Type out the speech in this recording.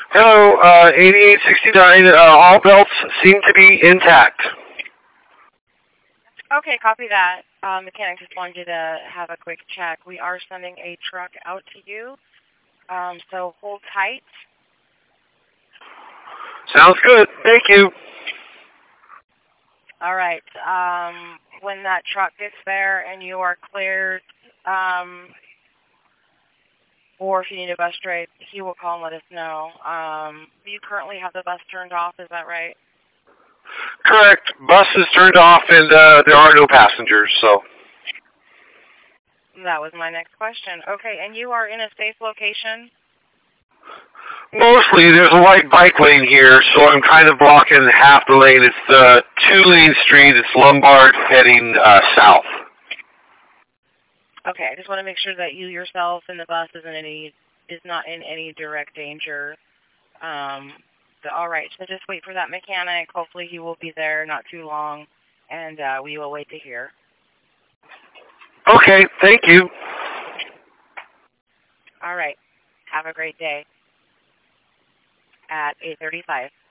Hello, 8869. All belts seem to be intact. Okay, copy that. Mechanic just wanted you to have a quick check. We are sending a truck out to you, so hold tight. Sounds good. Thank you. All right. When that truck gets there and you are cleared, or if you need a bus ride, he will call and let us know. You currently have the bus turned off, is that right? Correct. Bus is turned off and there are no passengers, so. That was my next question. Okay, and you are in a safe location? Mostly, there's a white bike lane here, so I'm kind of blocking half the lane. It's the two-lane street. It's Lombard heading south. Okay, I just want to make sure that you yourself and the bus is not in any direct danger. All right, so just wait for that mechanic. Hopefully he will be there not too long, and we will wait to hear. Okay, thank you. All right, have a great day. At 8:35.